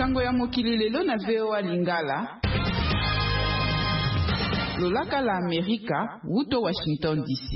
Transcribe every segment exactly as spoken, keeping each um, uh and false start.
Sango ya mokili lelo na V O A Lingala. Lolaka la Amerika, wuto Washington D C.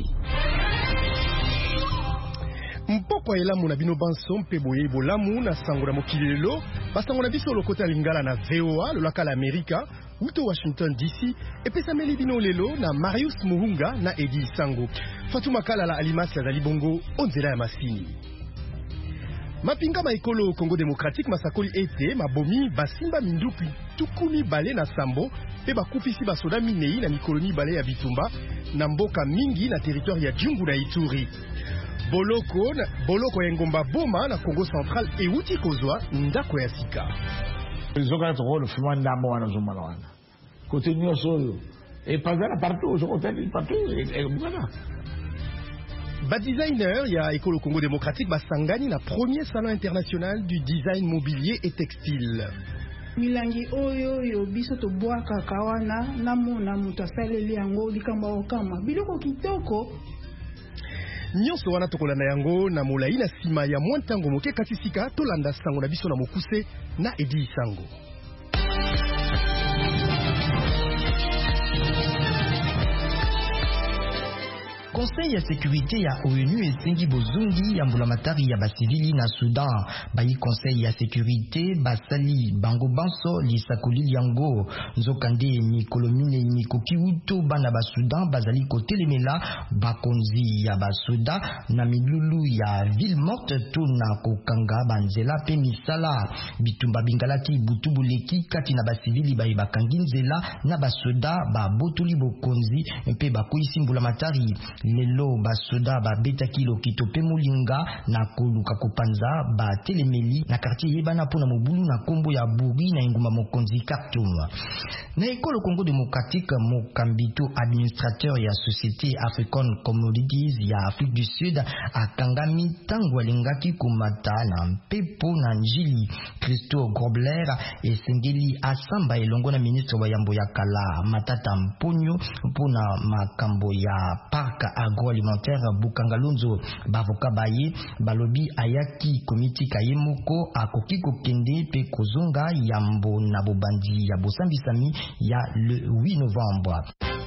Mpoko elamu na bino banso mpe boye bolamu na sango na mokili lelo, basango na biso lokota Lingala na V O A Lolaka la Amerika, wuto Washington D C, epesa meli bino lelo na Marius Muhunga na Edi Sango. Fatuma Kalala Alimasi azali bongo onzela ya masini. Mapinga maekolo Congo Démocratique masakoli ete mabomi basimba minduku tukumi bale na sambo pe bakufisi basoda minei na mikoloni bale ya bitumba na mboka mingi na territoire ya Djungu na Ituri. Boloko boloko ya ngomba boma na Congo Central euti kozwa ndako ya sika. Zoka toko fuma ndambo wana zomala wana. Kote nyoso e pazana partout, zo kote partout e bwana. Ba designer ya École Congo Démocratique basangani na premier salon international du design mobilier et textile. Milangi oyo yo biso to boaka kawana na mona mutu asaleli yango likamba okama biloko kitoko. Nyonso wana tokolanda yango na molai na sima ya mwa ntango moke kati sika tolanda sango na biso na mokuse na Edi Sango. Conseil ya sécurité ya O N U esengi bozungi ya mbulamatari ya basivili na Sudan. Bayi Conseil ya sécurité basali bango banso lisakoli yango nzokande mikolo mine mikoki uto bana ba Sudan bazali kotelemela bakonzi ya basoda na milulu ya ville morte to na kokanga banzela pe misala bitumba bingalaki butubuleki kati na basivili bayi bakangi nzela na basoda ba botuli bokonzi pe bakoisi mbulamatari. Lelo basoda ba betaki lokito pe molinga na koluka kopanza ba telemeli na quartier yebana pona mobulu na kombo ya Buri na inguma mokonzi Khartoum. Na École Congo Démocratique mokambito administrateur ya Société African Commodities ya Afrique du Sud akangami tango alingaki komata na mpepo na njili. Christo Grobler esengeli asamba elongo na ministre wa yambo ya kala Matata Mponyo pona makambo ya parka agroalimentaire Bukangalonzo. Bavoka baye balobi ayaki komiti kayemoko akoki kokende pe kozonga yambo na bobandi ya bosambisami ya le huit novembre.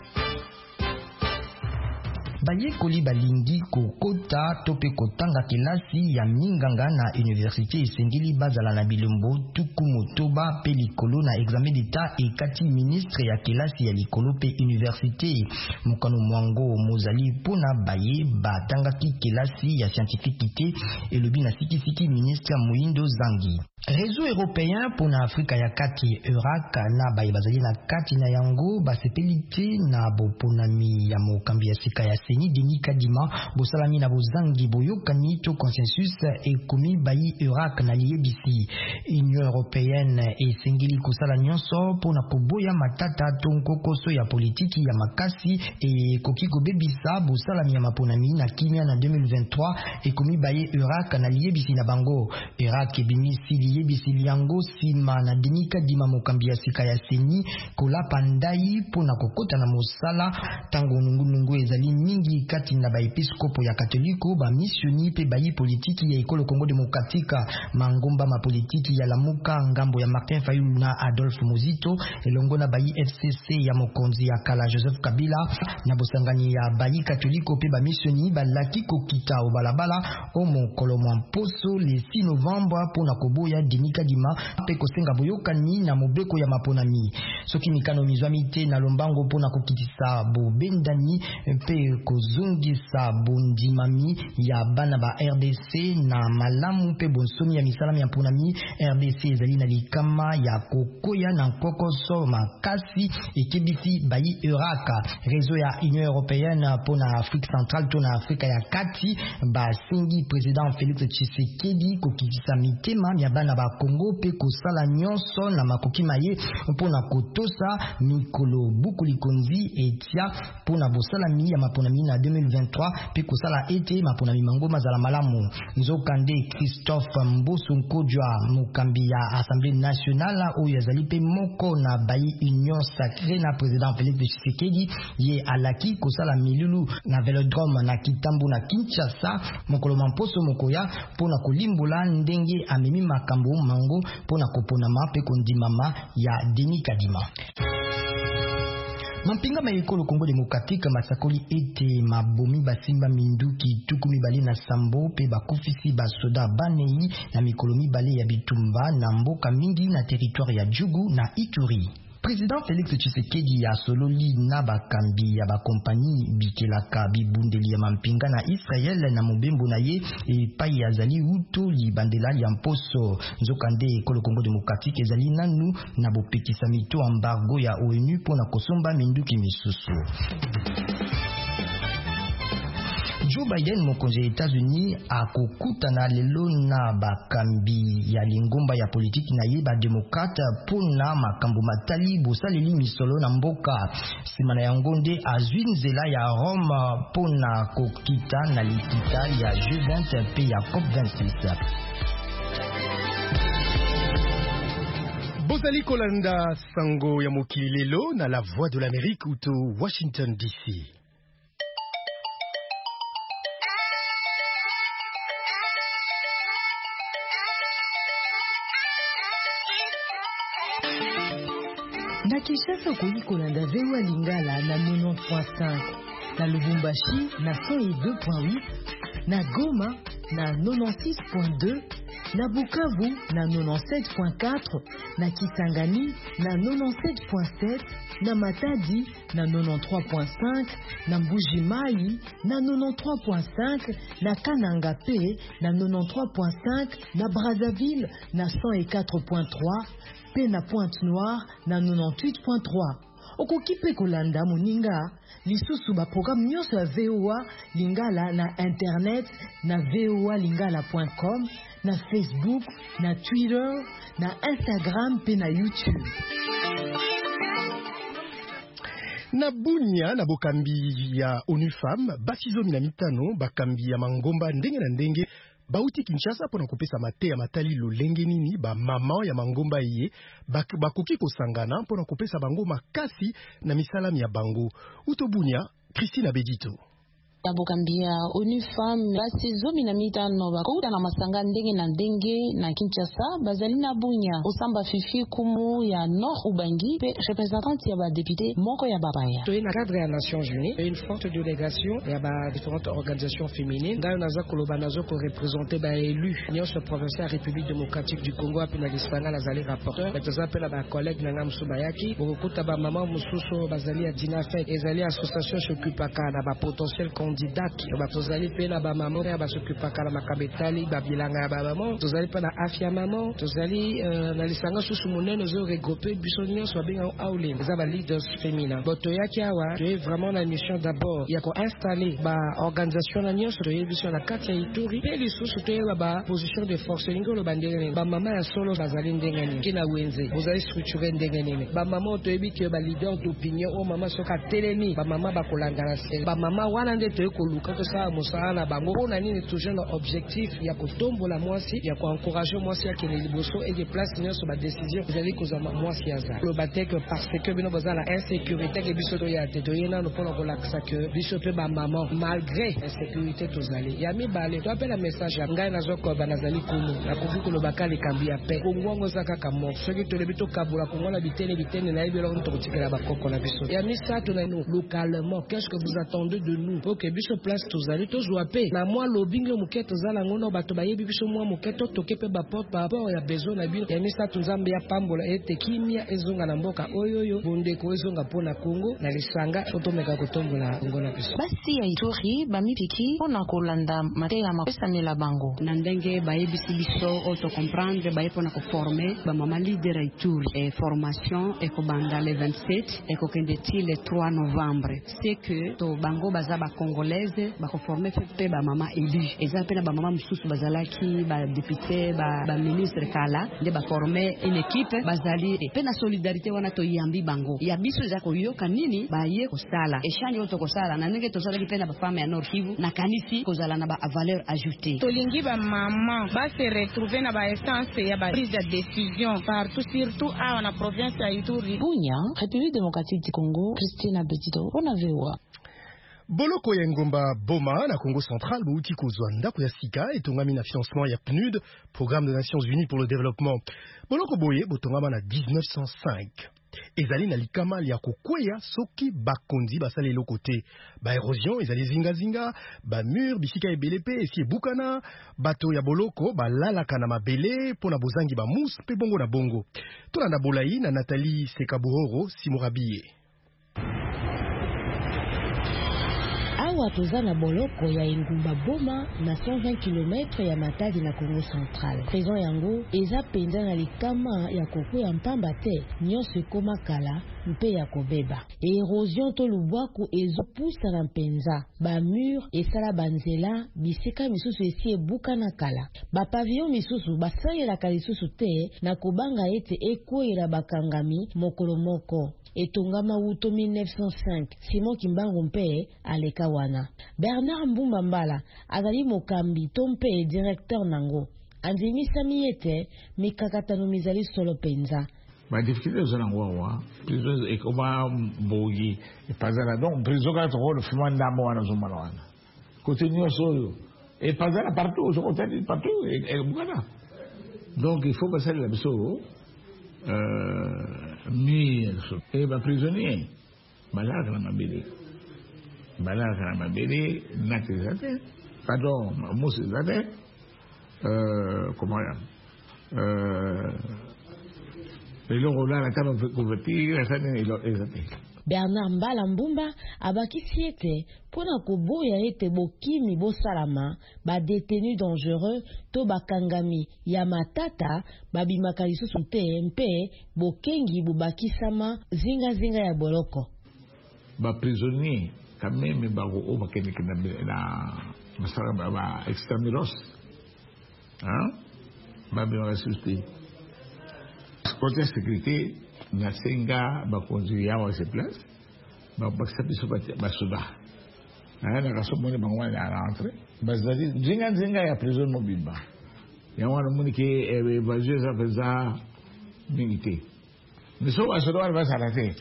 Baye koli balingi kokota tope kotanga kelasi ya minganga na université esengeli bazala na bilombo tuku motoba pe likolo na examen d'état et kati ministre ya kelasi ya likolo pe université mukano mwango mozali pona baye batangaki kelasi ya scientifique elobi na sikisiki ministre Moindo Zangi. Réseau européen pona Afrika ya kati Eurac na baye bazali na kati na yango basepelite na boponami ya mokambi ya sika ya Seni Denis Kadima bosalami na bozangi boyokani to consensus ekomi bayi Eurac na liebisi. Union européenne esengeli kosala nyonso pona koboya matata to nkokoso ya politiki ya makasi e koki kobebisa bosalami ya maponami na kimia na deux mille vingt-trois ekomi bayi Eurac na liebisi na bango. Eurac ebimisi liebisi liango sima na Denis Kadima mokambi ya sika ya Seni kola pandai pona kokota na mosala tango nungu ezali mingi kati na ba episkopo ya katoliko ba missioni pe bayi politiki ya École Congo Démocratique mangomba ma politiki ya lamuka ngambo ya Martin Fayulu na Adolphe Muzito elongo na bayi F C C ya mokonzi ya kala Joseph Kabila na bosangani ya bayi katoliko pe ba missioni ba laki kokita o balabala o mokolo mposo le six novembre pona koboya Denis Kadima pe kosenga boyokani na mobeko ya maponami soki mikano mizwamite na lombango pona kokitisa bo bendani pe kozungisa bondimami ya bana ba R D C na malamu pe bonsomi ya misalami ya ponami. R D C ezali na likama ya kokoya na kokoso makasi ekebisi bayi Eurac. Réseau ya Union européenne pona Afrique centrale to na Afrika ya kati ba singi président Félix Tshisekedi kokitisa mitema ya bana ba Congo pe kosala nyonso na makoki maye pona kotosa mikolo bukuli konzi etia pona bosalami ya maponami États-Unis na deux mille vingt-trois pe kosala ete mapona mimango mazala malamu. Nzokande Christophe Mboso Nkodjwa mokambi ya Assemblée nationale oyo azali pe moko na bayi Union Sacrée na président Félix Tshisekedi ye alaki kosala milulu na velodrome na Kitambo na Kinshasa mokolo mamposo mokoya pona kolimbola ndenge amemi makambo mango pona koponama pe kondimama ya Denis Kadima. Mampinga maikolo Kongo Demokratique masakoli ete mabomi basimba minduki tuku mibale na sambo pe bakufisi basoda banei na mikolo mibale ya bitumba na mboka mingi na territoire ya Djugu na Ituri. Président Félix Tshisekedi ya sololi na bakambi ya bakompani bikelaka bibundeli ya mampinga na Israel na mobembo na ye epai ya zali uto libandela ya mposo. Nzokande ekolo Kongo Demokratique ezali nanu na bopekisa mito embargo ya ONU pona kosomba minduki misusu. Joe Biden mokonzi ya États-Unis akokutana lelo na bakambi ya lingomba ya politiki na ye ba demokrate pona makambo matali bosaleli misolo na mboka. Simana ya ngonde azwi nzela ya Rome pona kokita na likita ya G vingt pe ya COP vingt-six. Bozali kolanda sango ya mokili lelo na la voix de l'Amérique uto Washington D C. Na Kinshasa koyi kolanda V O A Lingala na quatre-vingt-dix point cinq, na Lubumbashi na cent deux point huit, na Goma na quatre-vingt-six point deux, na Bukavu na quatre-vingt-dix-sept point quatre, na Kisangani na quatre-vingt-dix-sept point sept, na Matadi na quatre-vingt-treize point cinq, na Mbuji-Mayi na quatre-vingt-treize point cinq, na Kananga P na quatre-vingt-treize point cinq, na Brazzaville na cent quatre point trois, pe na Pointe-Noire na quatre-vingt-dix-huit point trois. Okoki pe kolanda moninga lisusu ba programme nyonso ya V O A Lingala na internet na v o a lingala point com, na Facebook, na Twitter, na Instagram pe na YouTube. Na Bunia na bokambi ya ONU Femmes basizomi na mitano bakambi ya mangomba ndenge na ndenge bauti Kinshasa pona kopesa mate ya matali lolenge nini ba mama ya mangomba ye bakoki kosangana pona kopesa bango makasi na misalami ya bango. Utobunya Christine Bedito. Ya bokambia ONU Femmes basi zomi na mitano bakouta na masanga ndenge na ndenge na Kinshasa bazali na Bunya osamba fifi kumu ya Nord Ubangi pe représentante ya ba député moko ya babaya. Dans le cadre des Nations Unies, une forte délégation ya ba différentes organisations féminines dans naza koloba nazo ko représenter ba élu nyonso provincial République démocratique du Congo apina l'Espagnol azali rapporteur batoza pe ba collègue na ngamsu bayaki bokuta ba mama mususu bazali ya Dinafet ezali association s'occupaka na ba potentiel candidat batozali pe na ba maman ya basokupaka na makabetali babilanga ya ba maman tozali pe na afya maman tozali na lisanga susu monene zo regrouper biso nyonso babenga aule eza ba leaders féminins boto yaki awa tu es vraiment la mission d'abord ya ko installer ba organisation na nyonso to yebiso na kati ya Ituri pe lisusu to yeba ba position de force lingolo bandenge ba mama ya solo bazali ndenge nini kina wenze bozali structuré ndenge nini ba mama to yebi ke ba leader d'opinion o mama soka telemi ba mama bakolanga na sel ba mama wana nde to koluka to sa musala bango ona nini toujours na objectif ya kotombola mwasi ya ko encourager mwasi ya kene liboso et de place nyonso ba décision ezali kozama mwasi ya za le batek parce que bino bazala insécurité ke biso to ya te to yena no pona ko laksa que biso pe ba maman malgré insécurité tozali ya mi bale to appelle un message ya ngai nazo ko banazali kumu na kuvuko lo bakali kambi ya pe kongo zaka kamo soki to lebito kabula kongo na bitene bitene na yebelo to kotikela ba koko na biso ya mi sa to na nous localement qu'est-ce que vous attendez de nous pour que biso place tozali tozwa pe na mwa lobingo muke tozala ngono bato bayebi biso mwa muke to toke pe ba porte par rapport ya besoin na bino ya misa tunzambe ya pambola ete kimia ezonga na mboka oyoyo bondeko ezonga pona Kongo na lisanga fotomeka kotombola Kongo na biso basi ya Ituri bamipiki pona kolanda mateya mapesa mela bango na ndenge bayebisi biso auto comprendre baye pona ko former ba mama leader ya Ituri et formation et ko banda le vingt-sept et ko kende ti le trois novembre c'est que to bango baza ba Kongo congolaise bakoforme pe bamama élu eza mpe na bamama mosusu bazalaki badepute baministre kala nde baforme une équipe bazali mpe na solidarité wana toyambi bango ya biso eza koyoka nini baye kosala echange oyo tokosala na ndenge tosalaki mpe na bafame ya Nord Kivu na kanisi kozala na bavaleur ajoutée tolingi bamama base retrouve na baessence ya baprise ya décision partout surtout awa na province ya Ituri. Bunya, République démocratique du Congo, Christina Betito, on avait wa. Boloko ya ngomba Boma na Congo central bouti kozwa ndako ya sika etongami na financement ya P N U D, Programme des Nations Unies pour le Développement. Boloko boye botongama na dix-neuf cent cinq. Ezali na likama ya kokweya soki bakonzi basali lokote ba érosion ezali zinga zinga ba mur bisika ebele pe esi bukana bato ya boloko balalaka na mabele pona bozangi ba mus pe bongo na bongo tolanda bolai na Nathalie Sekabuhoro Simurabiye. Awa toza na boloko ya engumba Boma na cent vingt kilomètres ya Matadi na Congo central. Présent yango eza penza na likama ya kokwea mpamba te nyonso ekoma kala mpe ya kobeba. Erosion to lubwaku ezopusa na mpenza. Ba mur esala banzela bisika misusu esi ebuka na kala. Ba pavillon misusu basalelaka lisusu te na kobanga ete ekweyela bakangami mokolo moko. Etongama wuto mille neuf cent cinq Simon Kimbangu mpe aleka wana. Bernard Mbumba Mbala azali mokambi to mpe directeur nango. Andimisa miete mikakatano mizali solo penza. Ma difficulté aux anangwa prison et comment bogi et pas là donc prison quand on le fumant d'amo wana zomana wana. Continue solo et pas là partout je continue partout et bukana. Donc il faut passer la biso euh mille et ba prisonnier balaka na mabele balaka na mabele nakizate pardon musi zate euh comment euh elongo la la kama kuvertir sana ilo ezate. Bernard Mbala Mbumba abakisi ete pona koboya ete bokimi bosalama ba détenus dangereux to bakangami ya matata babimaka lisusu te mpe bokengi bobakisama zinga zinga ya boloko. Ba prisonnier quand même ba o bakeni kina na masara ba extramiros hein ba bien ressuscité côté sécurité na senga ba konzi ya wa se place ba baksa biso ba suda na na kaso moni bangwa ya rentrée bazali zinga zinga ya prison mobile ba ya wana moni ke e ba jeza beza milité mais so wa so wa ba sarate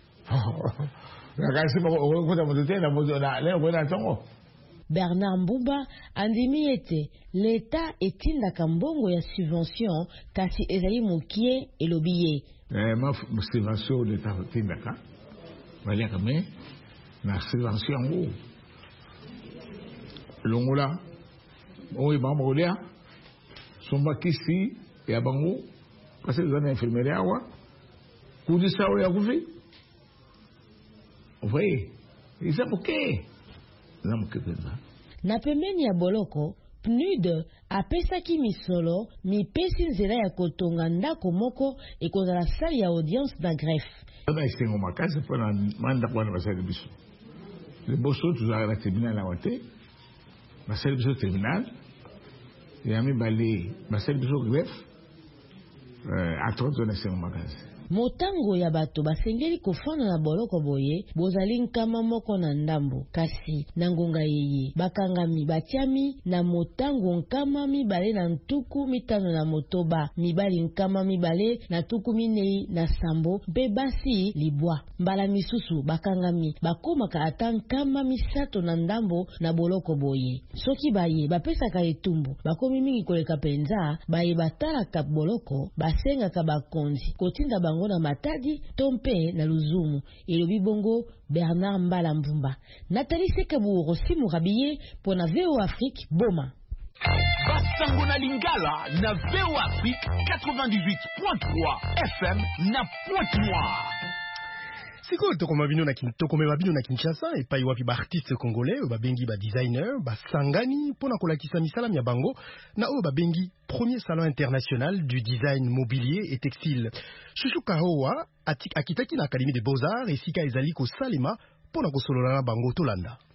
na kasi ba o ko ta mo te na mo na le ko na tongo. Bernard Mbumba andimi ete l'État etindaka mbongo ya subvention kasi ezali mokie elobiye. Eh ma subvention l'État etindaka bali kame na subvention ngo longola oyi ba molia somba kisi ya bango parce que zana infirmerie awa kudisa ya kufi oui isa moke na mkepenza. Na pembeni ya boloko P N U D apesaki misolo mipesi nzela ya kotonga ndako moko ekozala sali ya audience na greffe. Ana isengo makasi pona manda kwa basali biso. Le bosso tuzala la tribunal na wote. Basali biso tribunal. Ya mi bali basali biso greffe. Euh atronto na isengo makasi. Motango ya bato basengeli kofana na boloko boye bozali nkama moko na ndambo kasi na ngonga yeye bakangami batiami na motango nkama mibale na ntuku mitano na motoba mibali nkama mibale na tuku minei na sambo mpe basi libwa mbala misusu bakangami bakomaka ata nkama misato na ndambo na boloko boye soki baye bapesaka etumbu bakomi mingi koleka penza baye batalaka boloko basengaka bakonzi kotinda bango na Matadi tompe na Luzumu elobi bongo Bernard Mbala Mbumba. Nathalie Sekabuhoro Simurabiye pour na V O Afrique Boma. Basango na Lingala na V O Afrique quatre-vingt-dix-huit point trois F M na Pointe-Noire. Siko tokoma bino na kintokomeba bino na Kinshasa epai wapi ba artiste congolais ba bengi ba designer ba sangani pona kolakisa misala ya bango na oyo ba bengi premier salon international du design mobilier et textile. Chouchou Kahowa akitaki na Académie des Beaux-Arts esika ezali ko salema pona kosolola na bango tolanda.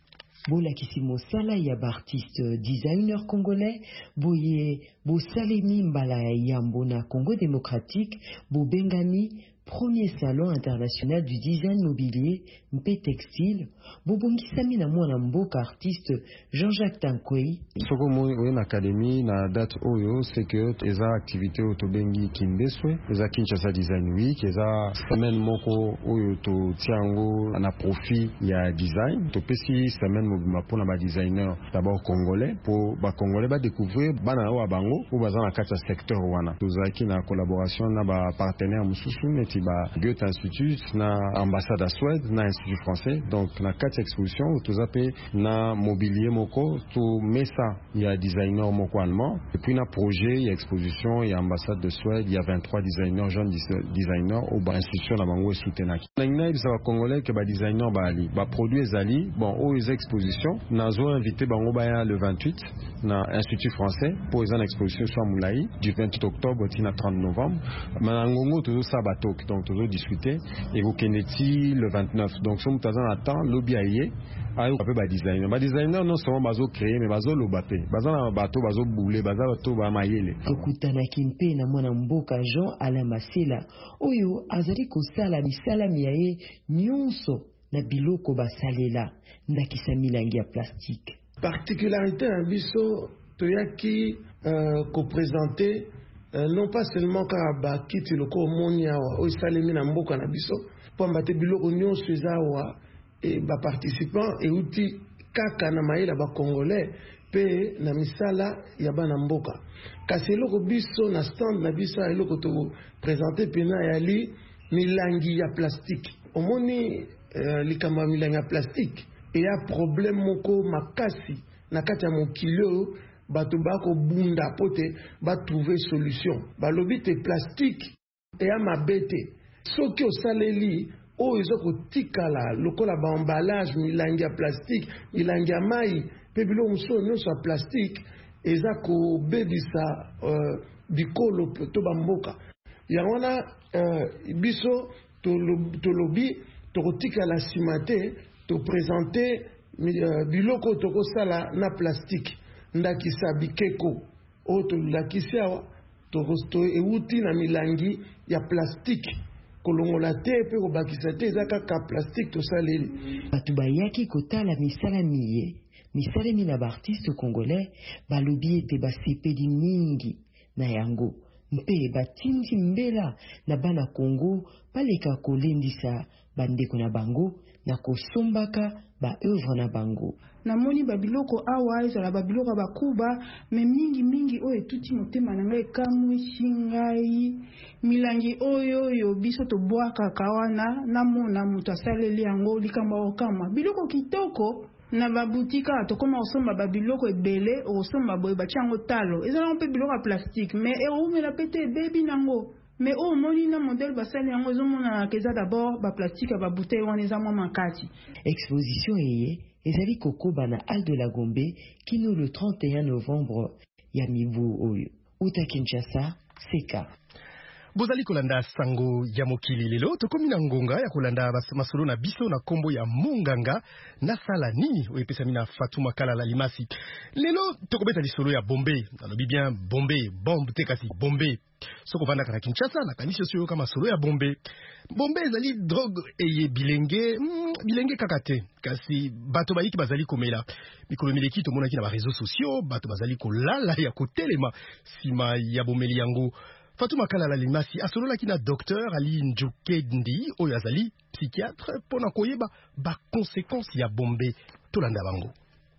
Bola Kisimo Sala ya artiste designer congolais, Boye Bosalemi Mbala Yambo na Congo démocratique, Bobengani premier salon international du design mobilier Mpe Textile, Bobongisami na mwana mboka artiste Jean-Jacques Tankwei. Soko mo une académie na date oyo c'est que eza activité otobengi Kimbeswe, eza Kinshasa Design Week, eza semaine moko oyo to tiango na profit ya design. To pesi semaine mobima pona ba designer d'abord congolais pour ba congolais ba découvrir bana wa bango ou baza na kata secteur wana. Tozaki na collaboration na ba partenaire mususu neti ba Goethe Institut na ambassade à Suède na institut français. Donc na quatre expositions tozape na mobilier moko to mesa ya designer moko allemand et puis na projet ya exposition ya ambassade de Suède il y a vingt-trois designers jeunes designers au ba institution na bango soutenaki. Na ina bisa ba congolais que ba designer ba ali ba produit ezali bon au les expositions nazo invité bango ba le vingt-huit na institut français pour une exposition sur Moulai du vingt-huit octobre tina trente novembre. Manangongo tozo sabatok donc tozo discuter et vous keneti le vingt-neuf. Donc sommes tazan attend lobby aye ayo peu ba designer ba designer non seulement bazo créer mais bazo lobape bazo na bato bazo bouler bazo bato ba mayele okutana kimpe na mwana mboka Jean Alain Masela oyo azali kosala misala miaye nyonso na biloko basalela ndakisa milangi ya plastique. Particularité à biso toyaki euh, ko présenter euh, non pas seulement ka ba kiti loko monia wa o salemi na mboka na biso po mbate biloko nyonso ezawa et ba participants et uti kaka na maila ba congolais pe na misala ya bana mboka kasi eloko biso na stand na biso eloko to présenter pena yali milangi ya plastique omoni uh, likamba milangi ya plastique et ya problème moko makasi na kati ya mokilo bato bako bunda pote ba trouver solution balobi te plastique et ya mabete soki osaleli o ezoko tikala lokola ba emballage milangi ya plastique milangi ya mai pe bilo muso nyonso ya plastique eza ko bebisa uh, bikolo to bamboka ya wana uh, biso to lobi to kotikala simate to présenter uh, biloko to kosala na plastique ndakisa bikeko o to lakisia to rosto euti na milangi ya plastique kolongola te pe ko bakisa te ezaka ka plastique to saleli batu bayaki kotala misala miye misala mina ba artiste congolais balobi ete basepeli mingi na yango mpe batindi mbela na bana Congo baleka kolendisa bandeko na bango na kosombaka ba œuvre na bango. Namoni babiloko awa ezala babiloko bakuba me mingi mingi oyo etuti motema na ngai kamwi shingai milangi oyo yo biso to bwaka kawana na mona mutu asaleli yango likamba okama biloko kitoko na babutika tokoma osomba babiloko ebele osomba boye bachango talo ezala mpe biloko ya plastique mais eumela pete ebebi nango mais au moni na modèle basali yango ezomona keza d'abord ba plastique ba bouteille wana eza mwa makati. Exposition eye ezali kokoba na Hall de la Gombe kino le trente et un novembre ya mibu oyo uta Kinshasa seka. Bozali kolanda sango ya mokili lelo tokomi na ngonga ya kolanda masolo na biso na kombo ya monganga na sala nini oyepesami na Fatuma Kalala Limasi. Lelo tokobeta lisolo ya bombe nalobi bien bombe bombe te kasi bombe soko vanda kana Kinshasa na kanisi sio kama solo ya bombe bombe ezali drogue eye bilenge mm, bilenge kakate kasi bato bayiki bazali komela mikolo mileki to mona ki na ba réseaux sociaux bato bazali kolala ya kotelema sima ya bomeli yango. Fatuma Kalala Limasi asolola ki na docteur Ali Njukendi oyo azali psychiatre pona koyeba ba conséquences ya bombe tolanda bango.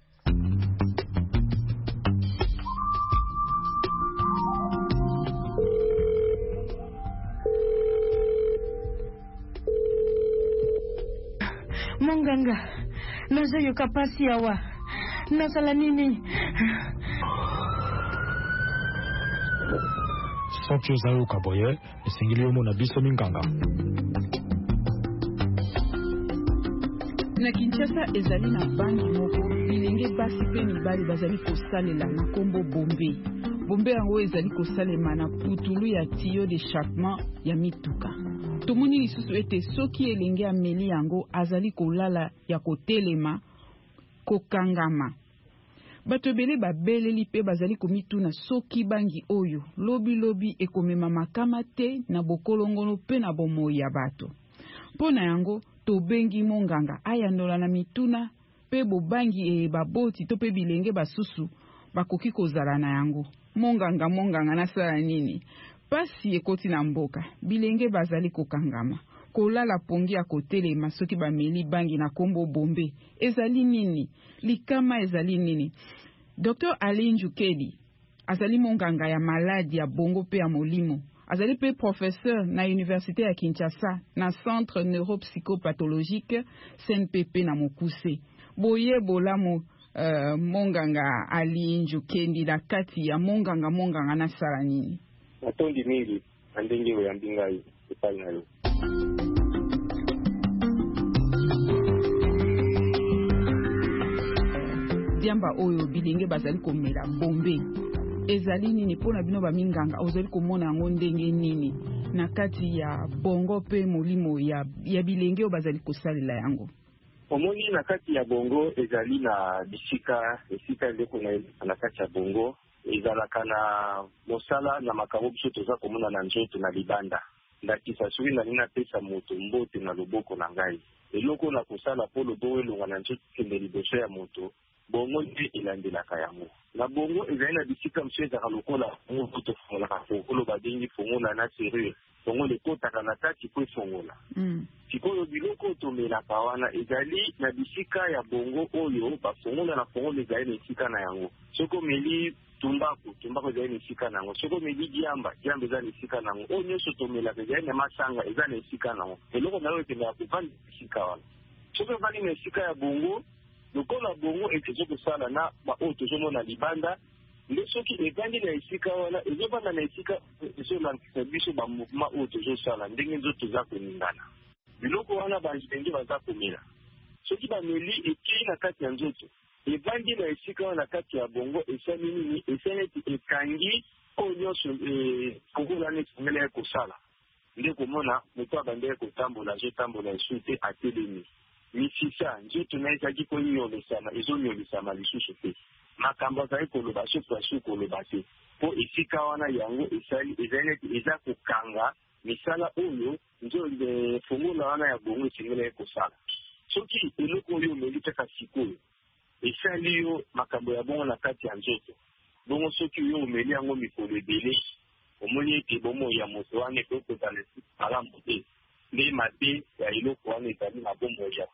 Monganga nazo yoka pasi awa nasala nini soki ozali okaboye esengeli omona biso minganga na Kinshasa ezali na bangi moko bilenge basi pe mibali bazali kosalela na kombo bombe bombe yango ezali kosalema na putulu ya tiyo d'échappement ya mituka tomoni lisusu ete soki elenge ameli yango azali kolala ya kotelema kokangama. Bato ebele babeleli pe bazali komituna soki bangi oyo lobi lobi ekomema makama te na bokolongono pe na bomoi ya bato. Pona yango tobengi monganga ayandola na mituna pe bobangi e baboti to pe bilenge basusu bakoki kozala na yango. Monganga monganga nasala nini? Pasi ekoti na mboka bilenge bazali kokangama. Kolala pongi ya kotelema soki bameli bangi na kombo bombe. Ezali nini? Likama ezali nini? Docteur Alain Njukedi azali monganga ya maladi ya bongo pe ya molimo. Azali pe professeur na Université ya Kinshasa na Centre Neuropsychopathologique C N P P na Mokuse. Boye bolamo uh, monganga Alain Njukedi la kati ya monganga monganga na sala nini? Matondi mingi andenge we ambingai epali na yo. Diamba oyo bilenge bazali komela bombe. Ezali nini pona bino ba minganga ozali komona yango ndenge nini na kati ya bongo pe molimo ya, ya bilenge o bazali kosalela yango? Omoni na kati ya bongo ezali na bisika esika ndeko na, na kati ya bongo ezalaka na mosala na makambo biso toza komona na nzoto na libanda. Ndakisa suri na nina pesa moto mbote na loboko na ngai. Eloko na kosala po loboko elonga na nzoto kende liboso ya moto. Bongo nde elandelaka yango. Na bongo ezali na bisika mso ezaka lokola bongo kuto fongola fongolo badengi fongola na serure. Fongola ekotaka na kati po efongola. Mm. Sikoyo biloko tomelaka wana ezali na bisika ya bongo oyo bafongola na fongola ezali na esika na yango. Soko meli tumbako, tumbako ezali na esika na yango. Soko meli diamba, diamba ezali na esika na yango. O nyonso tomelaka ezali na masanga ezali na esika na yango. Eloko na yo ekendaka kuvandi esika wana. Soko evandi na esika ya bongo lokola bongo etezo kosala na ba oyo tozomona libanda nde soki evandi na esika wana ezobanda na esika ezolakisa biso bamouvement oyo tozosala ndenge nzoto toza koningana. Biloko wana bandenge baza komela soki bameli ekei na kati ya nzoto evandi na esika wana na kati ya bongo esali nini esali eti ekangi oyo nyonso fongola wana esengela ya kosala nde komona moto abandeki kotambola azotambola esu te atelemi. Misisa nzoto na ezaki konyolisama ezonyolisama lisusu te makambo azali koloba soki asu koloba te po esika wana yango ezali ezali neti eza kokanga misala oyo nzo fongola wana ya bongo esengela ye kosala soki eloko oyo omeli kaka sikoyo esali yo makambo ya bongo na kati ya nzoto bongo soki oyo omeli yango mikolo ebele omoni ete bomo ya moto wana ekokozala malamu te nde mabe ya eloko wana ezali na bombo ya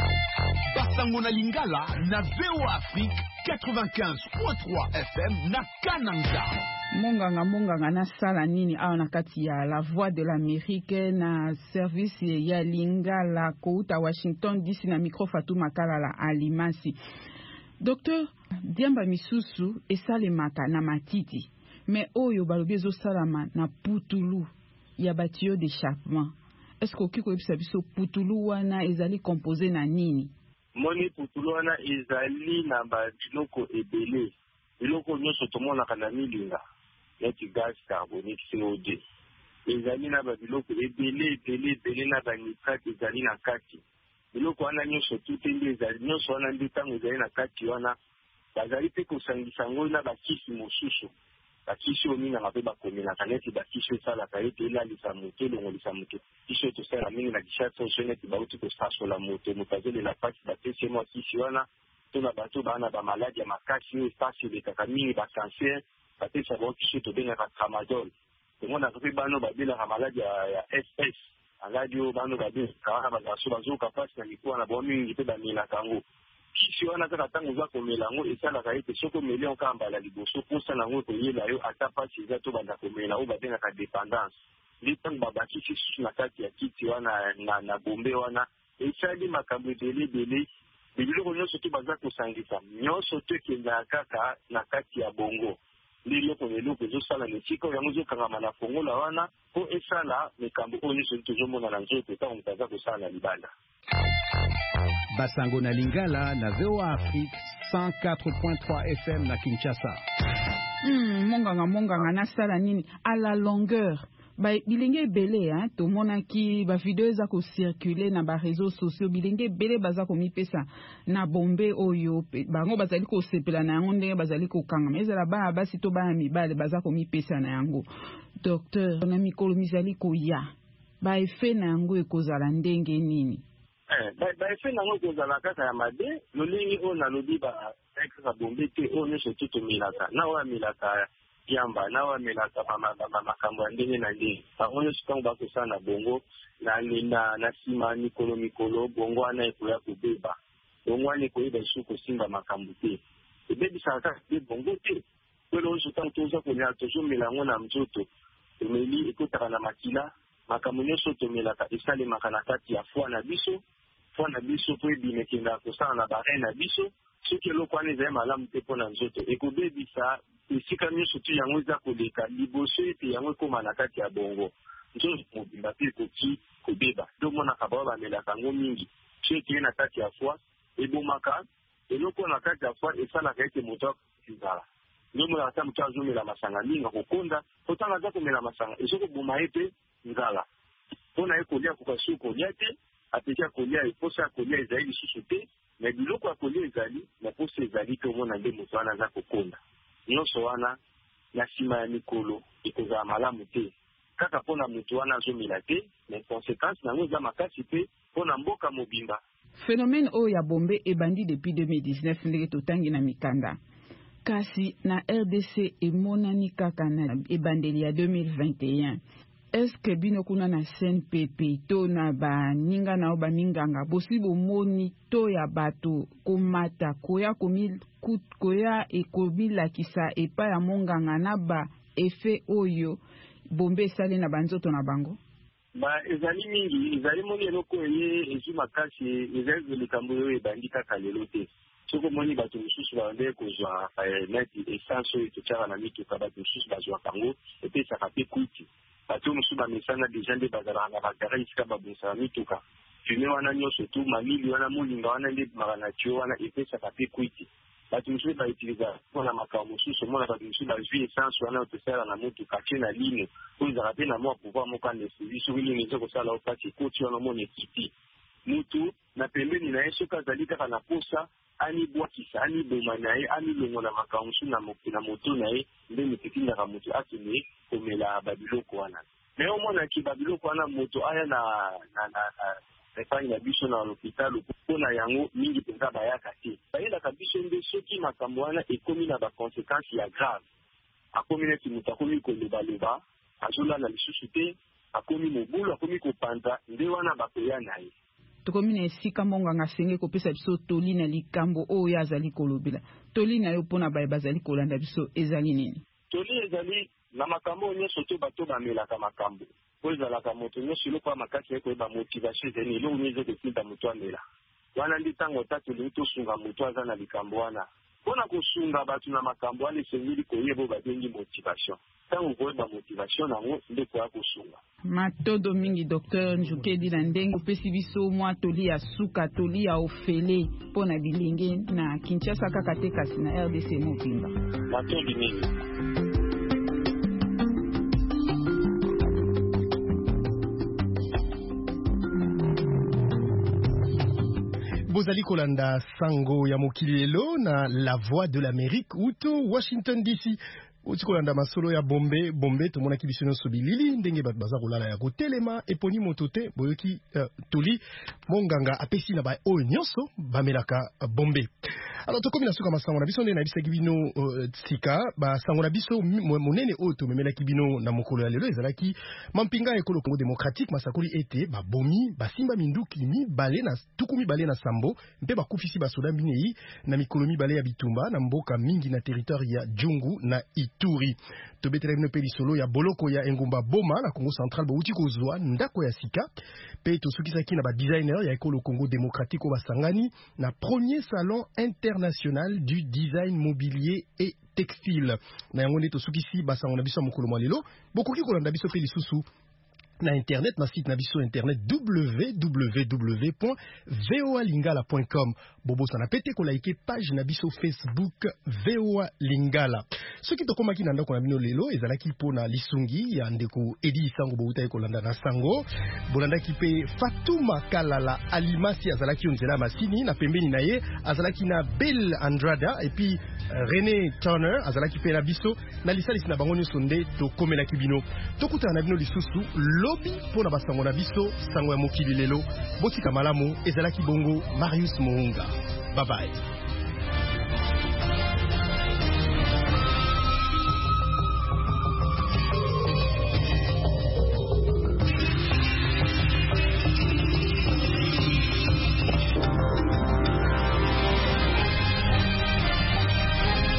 Basango na Lingala na V O Afrique quatre-vingt-quinze point trois F M na Kananga. Monganga monganga na sala nini awa na kati ya la voix de l'Amérique na service ya Lingala kouta Washington D C na micro Fatou Makala la Alimasi. Docteur Diamba misusu esalemaka na matiti mais oyo balobi ezosalama na putulu ya batio d'échappement. Est-ce que vous avez biso putulu wana ezali composé na nini? Moni putulu wana ezali na ba biloko ebele. Biloko nyonso tomonaka na milinga. Neti gaz carbonique C O deux. Ezali na ba biloko ebele ebele ebele na ba nitrate ezali na kati. Biloko wana nyonso tute nde ezali nyonso wana nde tango ezali na kati wana bazali pe kosangisa ngo na bakisi mosusu. Bakisi omina mabe bakomelaka neti bakisi esalaka ete elalisa moto elongolisa moto kisi tosala mingi na kishasa oso neti bauti kosasola moto moto azolela pasi bapesi mwa kisi wana to na bato bana bamaladi ya makasi oyo pasi elekaka mingi bacancer bapesa bao kisi tobengaka tramadol tomonaka mpe bano babelaka maladi ya S S maladi oyo bano babelaka wana bazaso bazoka pasi na miku wana bao mingi mpe bamelaka yango kisi wana kaka ntango oza komela yango esalaka ete soki omeli yango kaka mbala liboso mposana yango koyela yo ata pasi eza to banda komela oyo babengaka dépendance nde ntango babakisi susu na kati ya kiti wana na, na bombe wana esali makambo ebele ebele biloko nyonso to baza kosangisa nyonso to ekendaka kaka na kati ya bongo nde eloko na eloko ezosala na esika oyo yango ezokangama na fongola wana po esala makambo oyo nyonso tozomona na nzoto ntango moto aza kosala na libanda. Basango na Lingala na V O Afrique cent quatre point trois F M na Kinshasa. Hmm, monganga monganga na sala nini à la longueur ba bilenge belé hein to mona ki ba vidéo za ko circuler na ba réseaux sociaux bilenge belé baza ko mipesa na bombe oyo bango bazali ko sepela na yango ndenge bazali ko kanga mezala ba basi to ba mibale baza ko mipesa na yango docteur na mikolo mizali ko ya ba efe na yango ekozala ndenge nini eh ba ba efe na yango ekozala kaka ya mabe lolingi o na lobi ba ekza bombe te o ne sotuto milaka na wa milaka yamba na wa milaka mama mama makambo ya ndenge na ndenge bango nyonso ntango bakosala na bongo na na na nsima mikolo mikolo bongo wana ekoya kobeba bongo wana ekoyeba lisusu kosimba makambo te ebebisaka kaka te bongo te kwelo nyonso ntango toza kolia tozomela yango na nzoto tomeli ekotaka na makila makambo nyonso tomelaka esalemaka na kati ya foi na biso foi na biso po ebima ekendaka kosala na bare na biso soki eloko wana ezali malamu te mpo na nzoto ekobebisa esika nyonso tu yango eza koleka liboso ete yango ekóma na kati ya bongo nzoto mobimba mpe ekoki kobeba tomonaka bao bamelaka yango mingi so ekeye na kati ya foi ebomaka eloko na kati ya foi esalaka ete moto akizala nzomonaka ata moto azomela masanga mingi akokonda potanga aza komela masanga ezokoboma ye mpe nzala mpona ye kolia kokasi kolia te apesi ya kolia eposa ya kolia ezali lisusu te na biloko ya kolia ezali na posa ezali te omona nde moto wana aza kokonda nyonso wana na nsima ya mikolo ekozala malamu te kaka mpona moto wana azomela te na conséquence nango eza makasi te mpona mboka mobimba. Phénomène oyo ya bombe ebandi depuis deux mille dix-neuf ndenge totangi na mikanda kasi na R D C emonani kaka na ebandeli ya deux mille vingt et un. Est-ce que bino kuna na C N P P to na ba ninga na ba minganga bosi bomoni to ya bato komata koya komi koya ekobila kisa epa ya monganga na ba efe oyo bombe sale na banzoto na bango ba ezali mingi ezali moni eloko eye ezu makasi ezali likambo oyo ebandi kaka lelo te soko moni bato mosusu bande kozwa neti essence oyo totyaka na mituka bato mosusu bazwa kango epesaka mpe kwiti bato mosusu bamesana deja nde bazalaka na bagara esika babongisaka mituka fume wana nyonso tu malili wana molinga wana nde ebimaka na tio wana epesaka mpe kwiti bato mosusu bautiliza mpona makambo mosusu omona bato mosusu bazwi essence wana oyo tosala na motuka tie na lino oyo ezalaka mpe na mwa pouvoir moko anesthésie soki lino eza kosala o mpasi ekoti wana omona ekiti mutu na pembeni na ye soki azali kaka na posa anibwakisa aniboma na ye anilongola makambo mosusu na moto na ye nde motekindaka moto akende komela babiloko wana me omonaki babiloko wana moto aya na epai na biso na l'hôpital mpona yango mingi mpenza bayaka te bayelaka biso nde soki makambo wana ekomi na baconséquence ya grave akomi neti moto akomi kolobaloba azolanda lisusu te akomi mobulu akomi kopanza nde wana bakoya na ye tokomi na esika monganga asenge kopesa biso toli na likambo oyo azali kolobela toli na yo mpona baye bazali kolanda biso ezali nini toli ezali na makambo nyonso to bato bamelaka makambo po ezalaka moto nyonso eloko ya makasi ya koyeba motivation ezali eloko nyonso ekotinda moto amela wana ndi ntango ta tolingi tosunga moto aza na likambo wana mpona kosunga bato na makambo wana esengeli koyeba oyo babengi motivation ntango koyeba motivation nango nde koya kosunga matondo mingi docteur Njukedi na ndenge opesi biso mwa toli ya suka toli ya ofele mpona bilenge na Kinshasa kaka te kasi na R D C mobimba matondi mingi. Bozali kolanda sango ya mokili lelo na La Voix de l'Amérique uto Washington D C. Utikolanda masolo ya bombe bombe tomona ki biso nyonso bilili ndenge bato baza kolala ya kotelema eponi moto te boyoki uh, toli monganga apesi na ba oyo nyonso bamelaka uh, bombe. Alors tokomi na suka masango na biso nde na bisaki bino uh, tsika basango na biso monene oyo tomemelaki bino na mokolo ya lelo ezalaki mampinga ya ekolo Congo démocratique masakoli ete babomi basimba minduki mibale na tuku mibale na sambo mpe bakufisi basoda minei na mikolo mibale ya bitumba na mboka mingi na territoire ya Djungu na Ituri. Tobetela bino pe lisolo ya boloko ya engumba Boma na Congo central bauti kozwa ndako ya sika pe tosukisaki na ba designer ya ekolo Congo démocratique o basangani na premier salon international du design mobilier et textile. Na yango nde tosukisi basango na biso mokolo mwa lelo bokoki kolanda biso pe lisusu na internet na site na biso internet w w w point voa lingala point com bobo sana pete ko like page na biso Facebook voa lingala. soki tokomaki na ndako na bino lelo ezalaki pona lisungi ya ndeko Edi Sango bouta kolanda na sango bolandaki pe Fatuma Kalala Alimasi azalaki onzela masini na pembeni na ye azalaki na Bell Andrada et puis uh, René Turner azalaki pe na biso na lisalisi na bango nyonso nde tokomelaki bino tokutana na bino lisusu lobi pona basango na biso sango ya mokili lelo botika malamu ezalaki bongo Marius Mounga bye bye.